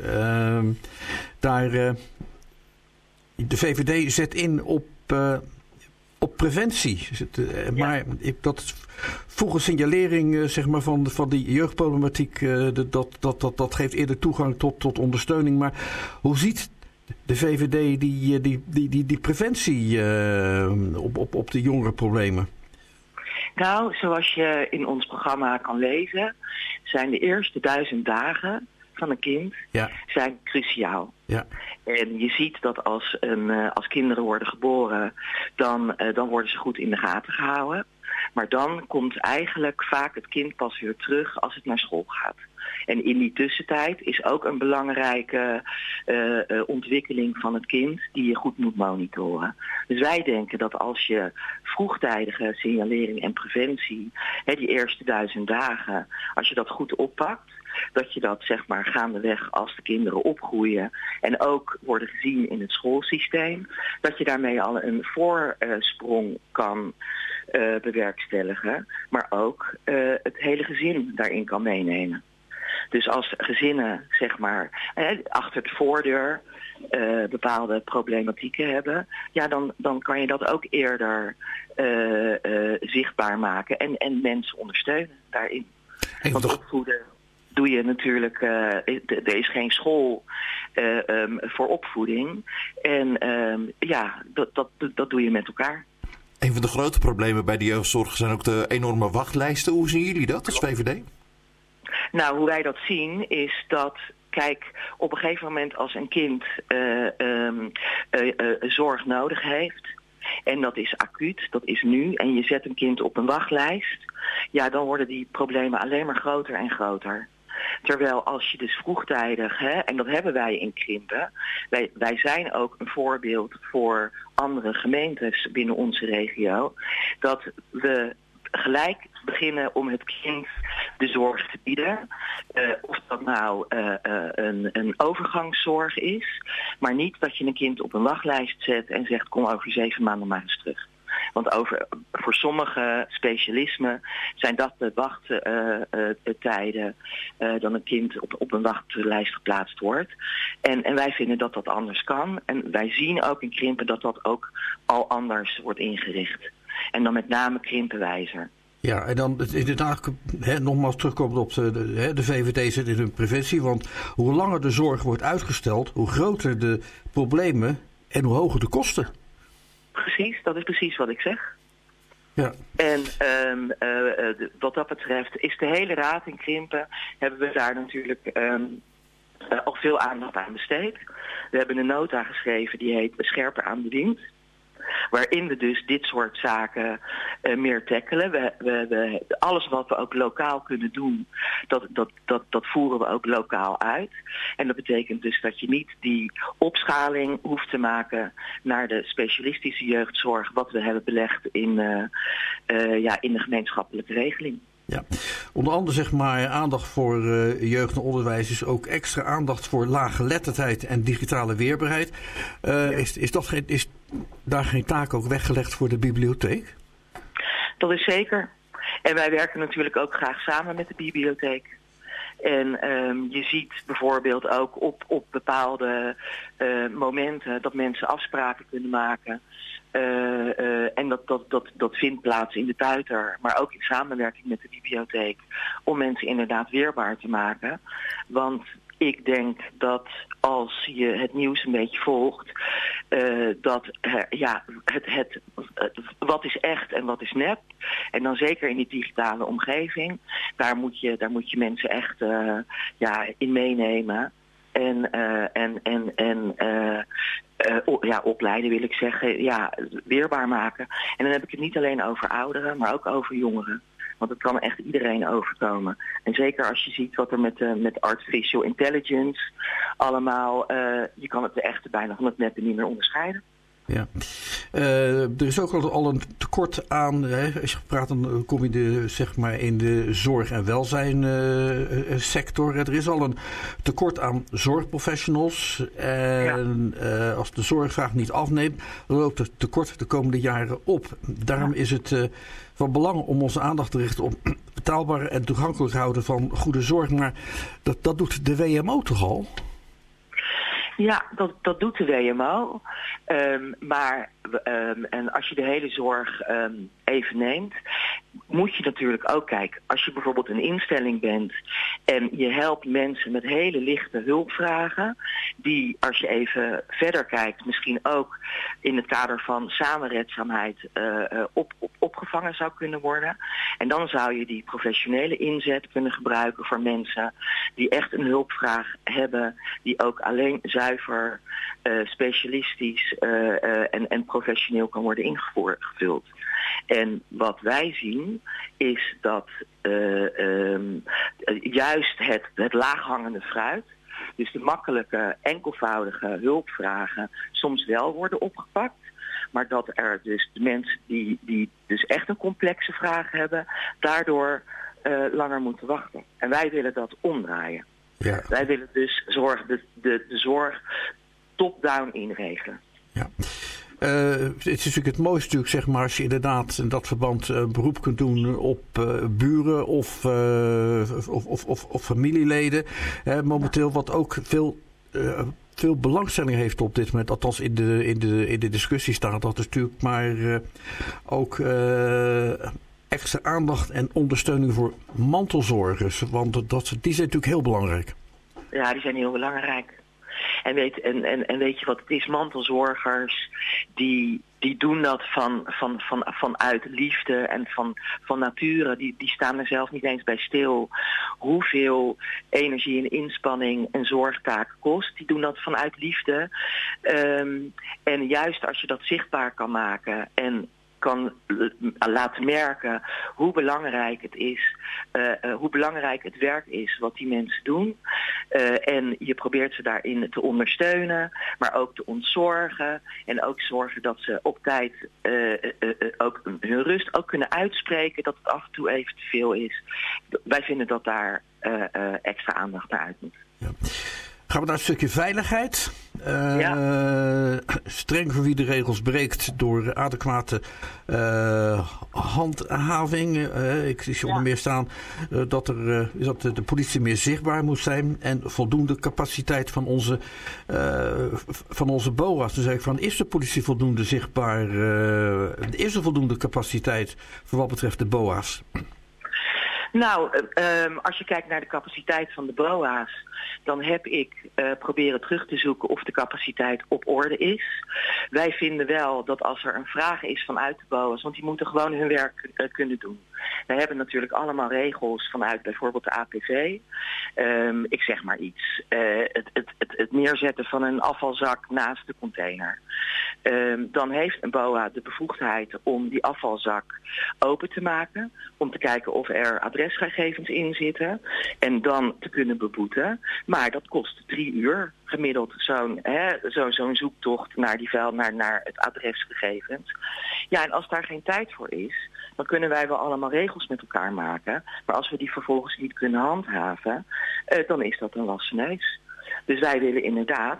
De VVD zet in op preventie. Maar dat vroege signalering zeg maar, van die jeugdproblematiek, dat geeft eerder toegang tot ondersteuning. Maar hoe ziet de VVD die preventie op de jongerenproblemen? Nou, zoals je in ons programma kan lezen, zijn de eerste 1000 dagen van een kind zijn cruciaal. Ja. En je ziet dat als kinderen worden geboren, dan worden ze goed in de gaten gehouden. Maar dan komt eigenlijk vaak het kind pas weer terug als het naar school gaat. En in die tussentijd is ook een belangrijke ontwikkeling van het kind die je goed moet monitoren. Dus wij denken dat als je vroegtijdige signalering en preventie, die eerste 1000 dagen, als je dat goed oppakt, dat je dat zeg maar gaandeweg als de kinderen opgroeien en ook worden gezien in het schoolsysteem, dat je daarmee al een voorsprong kan bewerkstelligen, maar ook het hele gezin daarin kan meenemen. Dus als gezinnen zeg maar achter de voordeur bepaalde problematieken hebben, ja, dan kan je dat ook eerder zichtbaar maken en mensen ondersteunen daarin. Want opvoeden doe je natuurlijk, er is geen school voor opvoeding. En dat doe je met elkaar. Een van de grote problemen bij de jeugdzorg zijn ook de enorme wachtlijsten. Hoe zien jullie dat als VVD? Nou, hoe wij dat zien is dat, kijk, op een gegeven moment als een kind zorg nodig heeft, en dat is acuut, dat is nu, en je zet een kind op een wachtlijst, ja, dan worden die problemen alleen maar groter en groter. Terwijl als je dus vroegtijdig, en dat hebben wij in Krimpen, wij zijn ook een voorbeeld voor andere gemeentes binnen onze regio, dat we gelijk beginnen om het kind de zorg te bieden. Of dat nou een overgangszorg is, maar niet dat je een kind op een wachtlijst zet en zegt kom over 7 maanden maar eens terug. Want voor sommige specialismen zijn dat de wachttijden dan een kind op een wachtlijst geplaatst wordt. En wij vinden dat dat anders kan. En wij zien ook in Krimpen dat dat ook al anders wordt ingericht. En dan met name krimpenwijzer. Ja, en dan inderdaad, nogmaals terugkomen op de VVD zit in hun preventie. Want hoe langer de zorg wordt uitgesteld, hoe groter de problemen en hoe hoger de kosten. Precies, dat is precies wat ik zeg. Ja. En wat dat betreft is de hele raad in Krimpen, hebben we daar natuurlijk al veel aandacht aan besteed. We hebben een nota geschreven die heet Scherper aan de wind. Waarin we dus dit soort zaken meer tackelen. We alles wat we ook lokaal kunnen doen, dat voeren we ook lokaal uit. En dat betekent dus dat je niet die opschaling hoeft te maken naar de specialistische jeugdzorg, wat we hebben belegd in de gemeenschappelijke regeling. Ja, onder andere zeg maar aandacht voor jeugd en onderwijs is ook extra aandacht voor laaggeletterdheid en digitale weerbaarheid. Is daar geen taak ook weggelegd voor de bibliotheek? Dat is zeker. En wij werken natuurlijk ook graag samen met de bibliotheek. En je ziet bijvoorbeeld ook op bepaalde momenten dat mensen afspraken kunnen maken. En dat vindt plaats in de Tuiter, maar ook in samenwerking met de bibliotheek, om mensen inderdaad weerbaar te maken. Want ik denk dat als je het nieuws een beetje volgt, dat wat is echt en wat is nep. En dan zeker in die digitale omgeving, daar moet je mensen echt in meenemen. Opleiden wil ik zeggen, weerbaar maken. En dan heb ik het niet alleen over ouderen, maar ook over jongeren. Want het kan echt iedereen overkomen. En zeker als je ziet wat er met artificial intelligence allemaal, je kan het echt bijna van het neppe niet meer onderscheiden. Ja. Er is ook al een tekort aan, als je praat dan kom je in de zorg- en welzijnsector. Er is al een tekort aan zorgprofessionals. En als de zorgvraag niet afneemt, dan loopt het tekort de komende jaren op. Daarom is het van belang om onze aandacht te richten op betaalbare en toegankelijk houden van goede zorg. Maar dat doet de WMO toch al? Ja, dat doet de WMO. En als je de hele zorg even neemt, moet je natuurlijk ook kijken. Als je bijvoorbeeld een instelling bent en je helpt mensen met hele lichte hulpvragen, die als je even verder kijkt misschien ook in het kader van samenredzaamheid opgevangen zou kunnen worden. En dan zou je die professionele inzet kunnen gebruiken voor mensen die echt een hulpvraag hebben, die ook alleen zuiver specialistisch en professioneel kan worden ingevuld. En wat wij zien is dat juist het laaghangende fruit, dus de makkelijke, enkelvoudige hulpvragen, soms wel worden opgepakt. Maar dat er dus de mensen die dus echt een complexe vraag hebben, daardoor langer moeten wachten. En wij willen dat omdraaien. Ja. Wij willen dus de zorg top-down inregelen. Ja. Het is natuurlijk het mooiste als je inderdaad in dat verband beroep kunt doen op buren of familieleden. Momenteel wat ook veel belangstelling heeft op dit moment, althans in de discussie staat, dat is natuurlijk maar ook extra aandacht en ondersteuning voor mantelzorgers. Want die zijn natuurlijk heel belangrijk. Ja, die zijn heel belangrijk. En weet je wat het is? Mantelzorgers die doen dat vanuit liefde en van nature. Die staan er zelf niet eens bij stil hoeveel energie en inspanning een zorgtaak kost. Die doen dat vanuit liefde. En juist als je dat zichtbaar kan maken en kan laten merken hoe belangrijk het is, hoe belangrijk het werk is wat die mensen doen. En je probeert ze daarin te ondersteunen, maar ook te ontzorgen. En ook zorgen dat ze op tijd ook hun rust ook kunnen uitspreken, dat het af en toe even te veel is. Wij vinden dat daar extra aandacht naar uit moet. Ja. Gaan we naar een stukje veiligheid. Streng voor wie de regels breekt door adequate handhaving. Ik zie onder meer staan dat de politie meer zichtbaar moet zijn en voldoende capaciteit van onze BOA's. Dus eigenlijk is de politie voldoende zichtbaar? Is er voldoende capaciteit voor wat betreft de BOA's? Nou, als je kijkt naar de capaciteit van de BOA's, dan heb ik proberen terug te zoeken of de capaciteit op orde is. Wij vinden wel dat als er een vraag is vanuit de BOA's, want die moeten gewoon hun werk kunnen doen. Wij hebben natuurlijk allemaal regels vanuit bijvoorbeeld de APV. Ik zeg maar iets. Het neerzetten van een afvalzak naast de container. Dan heeft een BOA de bevoegdheid om die afvalzak open te maken. Om te kijken of er adresgegevens in zitten. En dan te kunnen beboeten. Maar dat kost 3 uur gemiddeld. Zo'n zoektocht naar naar het adresgegevens. Ja, en als daar geen tijd voor is, dan kunnen wij wel allemaal regels met elkaar maken. Maar als we die vervolgens niet kunnen handhaven, dan is dat een wassen neus. Dus wij willen inderdaad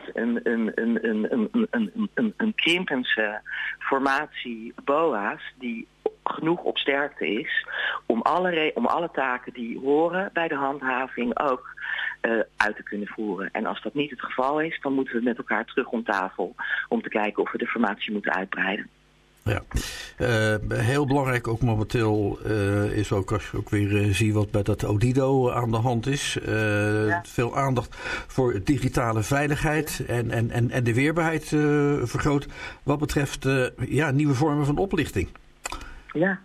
een krimpendse formatie BOA's die genoeg op sterkte is om alle taken die horen bij de handhaving ook uit te kunnen voeren. En als dat niet het geval is, dan moeten we met elkaar terug om tafel om te kijken of we de formatie moeten uitbreiden. Ja. Heel belangrijk ook momenteel is ook als je ook weer ziet wat bij dat Odido aan de hand is. Veel aandacht voor digitale veiligheid en de weerbaarheid vergroot wat betreft nieuwe vormen van oplichting. Ja.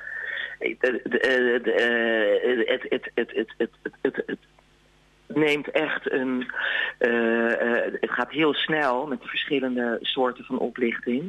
Het neemt echt het gaat heel snel met de verschillende soorten van oplichting.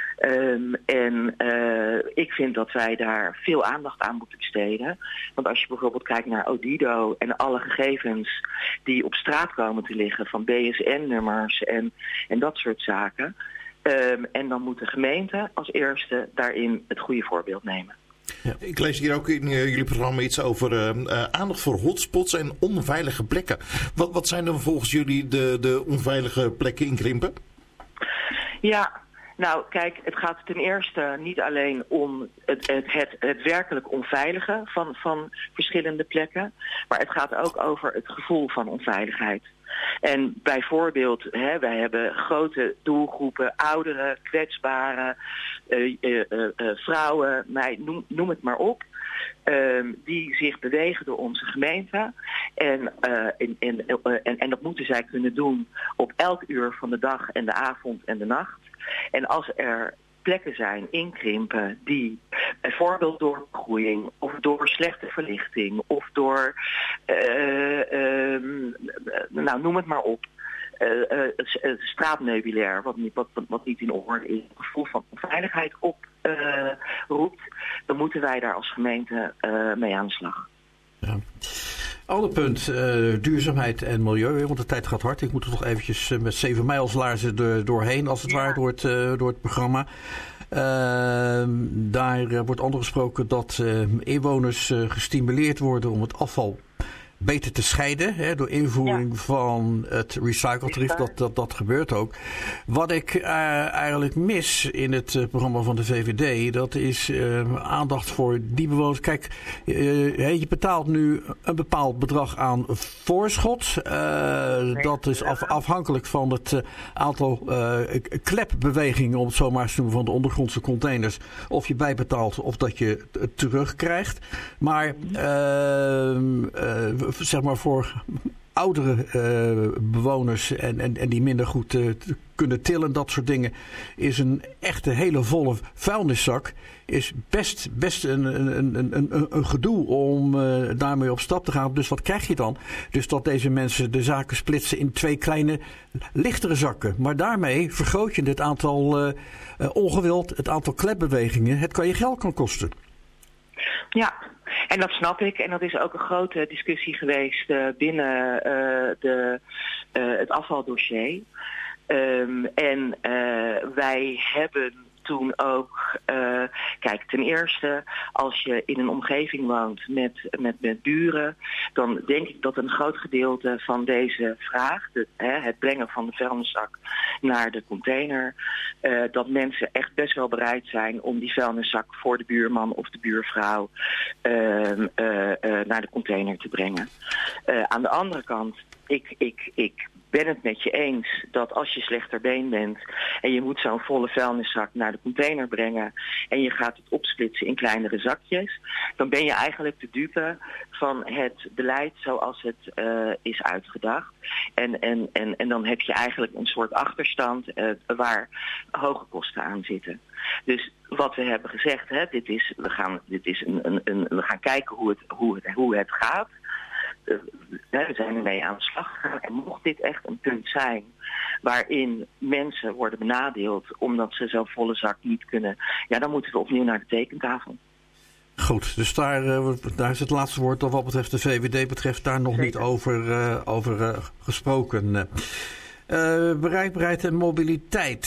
Ik vind dat wij daar veel aandacht aan moeten besteden. Want als je bijvoorbeeld kijkt naar Odido en alle gegevens die op straat komen te liggen van BSN-nummers en dat soort zaken. En dan moet de gemeente als eerste daarin het goede voorbeeld nemen. Ja. Ik lees hier ook in jullie programma iets over aandacht voor hotspots en onveilige plekken. Wat zijn dan volgens jullie de onveilige plekken in Krimpen? Ja, nou kijk, het gaat ten eerste niet alleen om het werkelijk onveilige van verschillende plekken. Maar het gaat ook over het gevoel van onveiligheid. En bijvoorbeeld, wij hebben grote doelgroepen, ouderen, kwetsbaren, vrouwen, noem het maar op. Die zich bewegen door onze gemeente. En dat moeten zij kunnen doen op elk uur van de dag en de avond en de nacht. En als er plekken zijn in Krimpen die bijvoorbeeld door begroeiing of door slechte verlichting of door, noem het maar op, straatmeubilair, wat niet in orde is, het gevoel van onveiligheid oproept, dan moeten wij daar als gemeente mee aan de slag. Ja. Ander punt, duurzaamheid en milieu, want de tijd gaat hard. Ik moet er toch eventjes met 7 mijlslaarzen doorheen, als het ware, door het programma. Daar wordt onder gesproken dat inwoners gestimuleerd worden om het afval beter te scheiden, door invoering van het recycletarief. Dat gebeurt ook. Wat ik eigenlijk mis in het programma van de VVD, dat is aandacht voor die bewoners. Kijk, je betaalt nu een bepaald bedrag aan voorschot. Dat is afhankelijk van het aantal klepbewegingen, om het zo maar te noemen, van de ondergrondse containers. Of je bijbetaalt of dat je het terugkrijgt. Maar zeg maar voor oudere bewoners en die minder goed kunnen tillen, dat soort dingen, is een echte hele volle vuilniszak is best een gedoe om daarmee op stap te gaan. Dus wat krijg je dan? Dus dat deze mensen de zaken splitsen in 2 kleine, lichtere zakken. Maar daarmee vergroot je het aantal ongewild, het aantal klepbewegingen. Het kan je geld kan kosten. Ja. En dat snap ik. En dat is ook een grote discussie geweest binnen het afvaldossier. Wij hebben toen ook... kijk, ten eerste, als je in een omgeving woont met buren, dan denk ik dat een groot gedeelte van deze vraag, het brengen van de vuilniszak naar de container, dat mensen echt best wel bereid zijn om die vuilniszak voor de buurman of de buurvrouw naar de container te brengen. Aan de andere kant, ik ben het met je eens dat als je slechterbeen bent en je moet zo'n volle vuilniszak naar de container brengen en je gaat het opsplitsen in kleinere zakjes, dan ben je eigenlijk de dupe van het beleid zoals het is uitgedacht. En dan heb je eigenlijk een soort achterstand waar hoge kosten aan zitten. Dus wat we hebben gezegd, we gaan kijken hoe het gaat. We zijn ermee aan de slag gegaan. En mocht dit echt een punt zijn waarin mensen worden benadeeld omdat ze zo'n volle zak niet kunnen, dan moeten we opnieuw naar de tekentafel. Goed, dus daar is het laatste woord wat betreft de VVD betreft daar nog niet over gesproken. Bereikbaarheid en mobiliteit.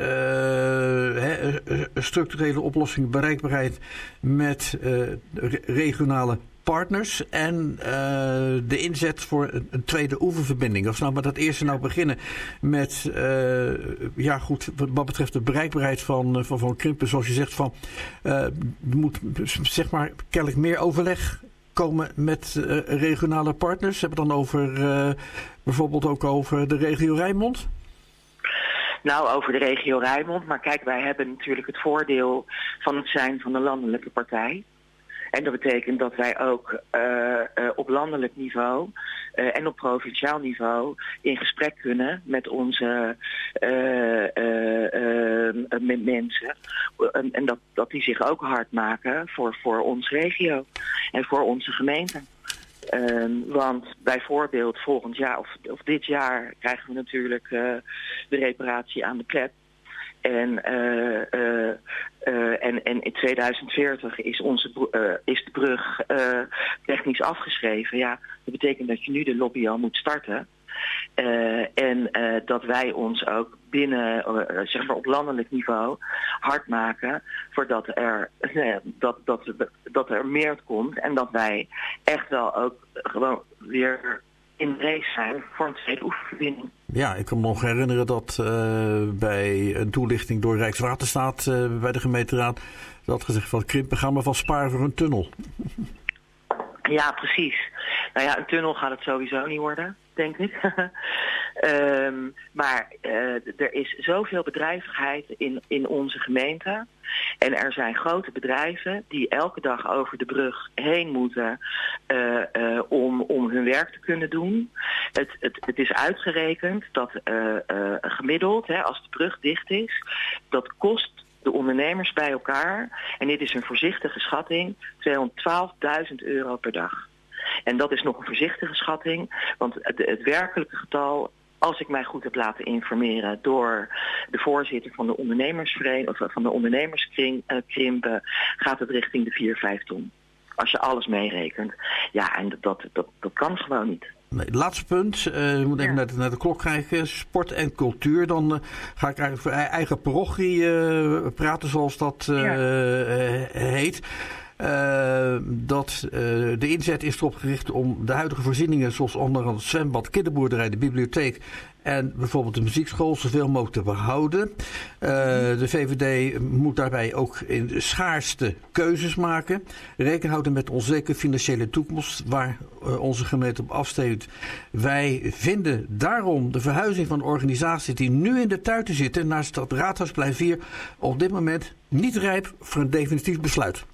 Structurele oplossingen, bereikbaarheid met regionale partners en de inzet voor een tweede oeververbinding. Als we nou met dat eerste beginnen met wat betreft de bereikbaarheid van Krimpen, zoals je zegt, er moet zeg maar kennelijk meer overleg komen met regionale partners. Hebben we dan bijvoorbeeld ook over de regio Rijnmond? Nou, over de regio Rijnmond. Maar kijk, wij hebben natuurlijk het voordeel van het zijn van een landelijke partij. En dat betekent dat wij ook op landelijk niveau en op provinciaal niveau in gesprek kunnen met onze met mensen. En dat die zich ook hard maken voor onze regio en voor onze gemeente. Want bijvoorbeeld volgend jaar of dit jaar krijgen we natuurlijk de reparatie aan de klep. En in 2040 is de brug technisch afgeschreven. Ja, dat betekent dat je nu de lobby al moet starten. En dat wij ons ook binnen, zeg maar op landelijk niveau, hard maken voordat dat er meer komt. En dat wij echt wel ook gewoon weer in de race zijn voor een tweede oefenverbinding. Ja, ik kan me nog herinneren dat bij een toelichting door Rijkswaterstaat bij de gemeenteraad dat gezegd van Krimpen gaan we van sparen voor een tunnel. Ja, precies. Nou ja, een tunnel gaat het sowieso niet worden, denk ik. Maar er is zoveel bedrijvigheid in onze gemeente. En er zijn grote bedrijven die elke dag over de brug heen moeten om hun werk te kunnen doen. Het is uitgerekend dat gemiddeld, als de brug dicht is, dat kost de ondernemers bij elkaar, en dit is een voorzichtige schatting, €212.000 per dag. En dat is nog een voorzichtige schatting, want het werkelijke getal, als ik mij goed heb laten informeren door de voorzitter van de ondernemersvereniging of van de ondernemerskring Krimpen, gaat het richting de 4-5 ton. Als je alles meerekent. Ja, en dat kan gewoon niet. Nee, laatste punt. Je moet even naar de klok kijken. Sport en cultuur. Dan ga ik eigenlijk voor eigen parochie praten, zoals dat heet. De inzet is erop gericht om de huidige voorzieningen, zoals onder andere het zwembad, kinderboerderij, de bibliotheek en bijvoorbeeld de muziekschool, zoveel mogelijk te behouden. De VVD moet daarbij ook in schaarste keuzes maken. Rekening houden met onzekere financiële toekomst waar onze gemeente op afsteekt. Wij vinden daarom de verhuizing van organisaties die nu in de tuiten zitten naar het Raadhuisplein 4 op dit moment niet rijp voor een definitief besluit.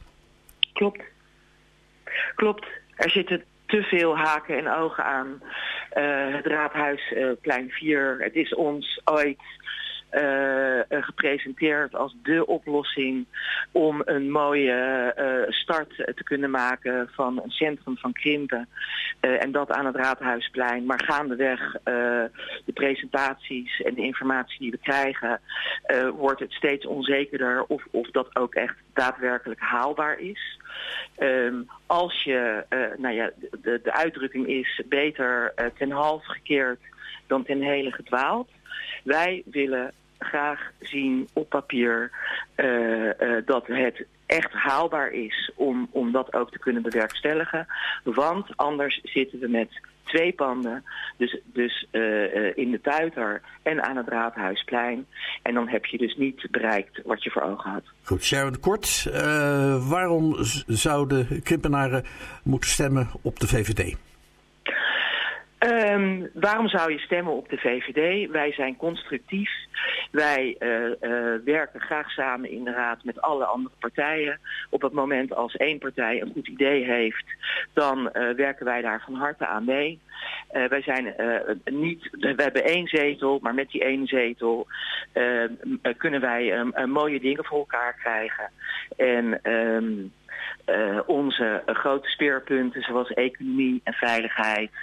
Klopt. Er zitten te veel haken en ogen aan het Raadhuisplein 4. Het is ons ooit gepresenteerd als dé oplossing om een mooie start te kunnen maken van een centrum van Krimpen. En dat aan het Raadhuisplein. Maar gaandeweg de presentaties en de informatie die we krijgen, wordt het steeds onzekerder of dat ook echt daadwerkelijk haalbaar is. Als je, de uitdrukking is beter ten halve gekeerd dan ten hele gedwaald. Wij willen graag zien op papier dat het echt haalbaar is om dat ook te kunnen bewerkstelligen. Want anders zitten we met 2 panden, dus in de Tuiter en aan het Raadhuisplein. En dan heb je dus niet bereikt wat je voor ogen had. Goed, Sharon, kort. Waarom zouden Krimpenaren moeten stemmen op de VVD? Waarom zou je stemmen op de VVD? Wij zijn constructief. Wij werken graag samen in de raad met alle andere partijen. Op het moment als één partij een goed idee heeft, dan werken wij daar van harte aan mee. We hebben 1 zetel, maar met die 1 zetel kunnen wij mooie dingen voor elkaar krijgen. En onze grote speerpunten zoals economie en veiligheid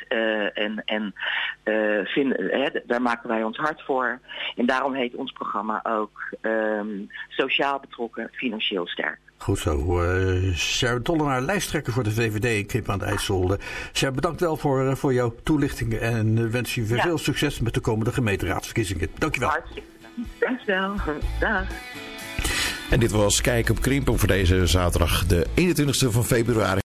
daar maken wij ons hard voor. En daarom heet ons programma ook sociaal betrokken, financieel sterk. Goed zo. Sharon Tollenaar, lijsttrekker voor de VVD in Krimpen aan de IJssel. Sharon, bedankt wel voor jouw toelichtingen en wens je veel succes met de komende gemeenteraadsverkiezingen. Dankjewel. Hartstikke. Dankjewel. Dag. En dit was Kijk op Krimpen voor deze zaterdag, de 21e van februari.